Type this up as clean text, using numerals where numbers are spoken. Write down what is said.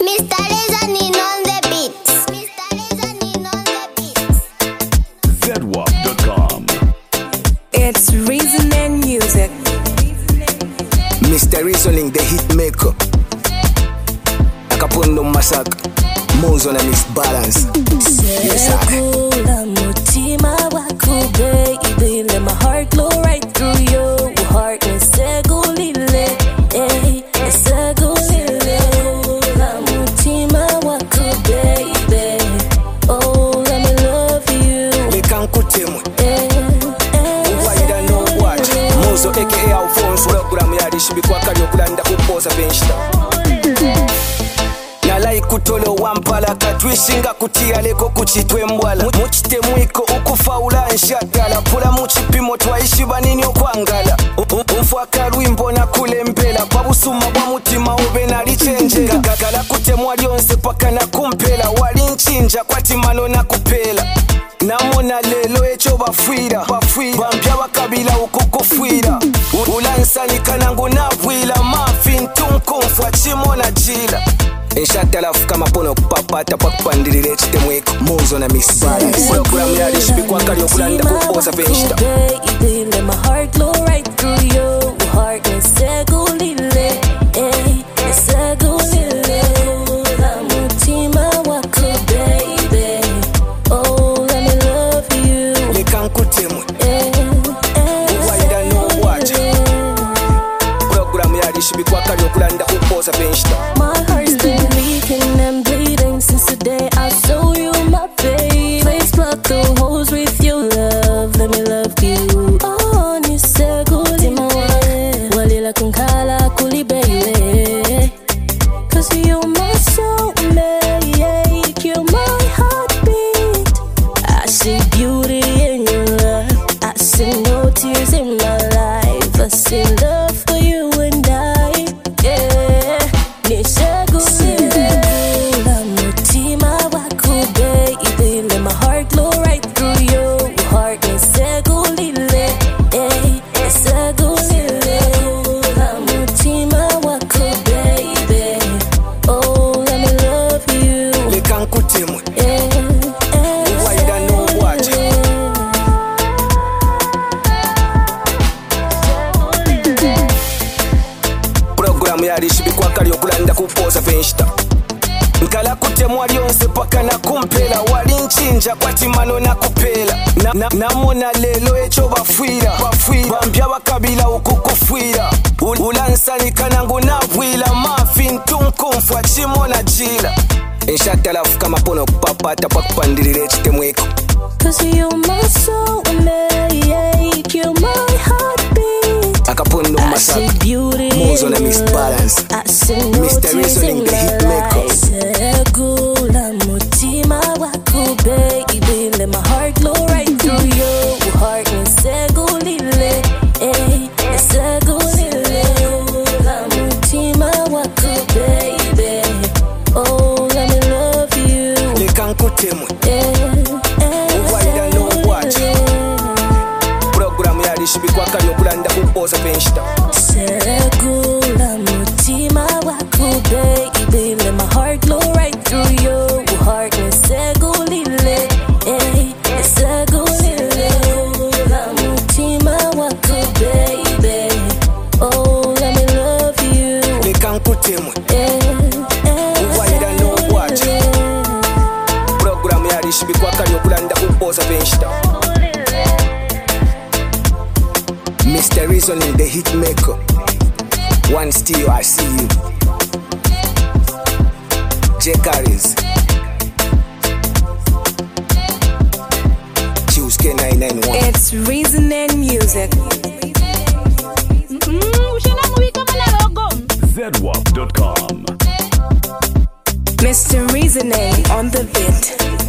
Mr. Reasoning on the beats. ZWAP.com. It's Reasoning Music. Mr. Reasoning, the hit maker. Akapondo Masaka, Mozo na Miss Balance. Yes, Segula mutima wako baby, let my heart glow right through your heart. Segulile, eh, segulile. Segula mutima wako baby, oh let me love you. Mekankutemwe, uwaida no watch. Mozo aka Alphonse, program yali shibikwa kali okulanda kupoza benchta. Nalai kutolo wampala katwishinga kutia leko kuchitwe mbwala muchitemwiko ukufaula nshatala pula muchipimo twaishi banini okwangala umfwaka lwimbo na kulembela kwa busuma bwa mutima ube nalichenjera gagala kutemwa lyonse paka na kumpela wali nchinja kwa timano na kupela namona lelo echo bafwira bambya bakabila ukukufwira ulansanika nangu nabwila mafi ntunkumfwa chimona jila Inshatala kama pono kupapata pa kupandirira ekitemweko Mozo na Miss Balance. Program yali shibikwa kali okulanda kupoza benchta. Baby, let my heart glow right through your heart. Segulile, eh, segulile. La mutima wako baby, oh let me love you. Mekankutemwe, uwaida no watch. Program yali shibikwa kali okulanda kupoza benchta. My heart's been leaking and bleeding since the day I saw you, my baby. Please plug the holes with your love, let me love you. Oh, ni seguli mawe, walila kunkala kuli baby. Cause you're my soulmate, you're my heartbeat. I see beauty in your love, I see no tears in my life. I see love for you and I, yeah. Ni segulile, la mutima wako baby, let my heart glow right through your heart. Ni segulile, eh, segulile. La mutima wako baby, oh let me love you. Mekankutemwe, uwaida no watch. Program yali shibikwa kali okulanda kupoza benchta. Nkala kutemwa lyonse paka na kumpela wali nchinja kwa timano na kupela namona lelo echo bafwira bambya bakabila ukukufwira ulansanika nangu nabwila mafi ntunkumfwa chimona jila Inshatala kama pono kupapata pa kupandirira ekitemweko Cause you're my soulmate, you're my heartbeat. Akapondo I see Masaka, beauty Mozo in na Miss your Balance. love. I see no Mr. tears Reasoning, in the my hit maker. life. Segula mutima wako baby, let my heart glow right through your heart. Ni segulile, eh, segulile. La mutima wako baby, oh let me love you. Mekankutemwe, uwaida no watch. Program yali shibikwa kali okulanda kupoza benchta. Segula mutima wako baby, let my heart glow right through your heart. Ni segulile, eh, segulile. La mutima wako baby, oh let me love you. Mekankutemwe, uwaida no watch. Program yali shibikwa kali okulanda kupoza benchta. Mr. Reasoning, the hit maker. One still I see you. J Carries, Choose K991. It's Reasoning Music. ZWAP.com. Mr. Reasoning on the beat.